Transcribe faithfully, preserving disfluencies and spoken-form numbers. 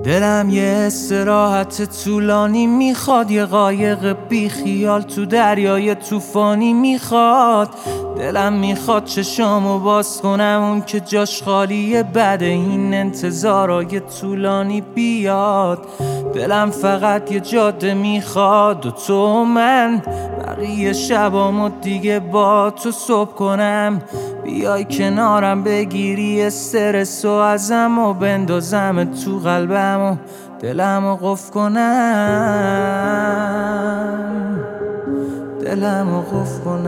دلم یه استراحت طولانی میخواد، یه قایق بی خیال تو دریای طوفانی میخواد. دلم میخواد چشامو باز کنم، اون که جاش خالیه بعد این انتظارای طولانی بیاد. دلم فقط یه جاده میخواد و تو و من، بقیه شبامو دیگه با تو صبح کنم. بیای کنارم بگیری استرس و ازم و بندازم تو قلبم و دلم و قفل کنم، دلم و قفل کنم.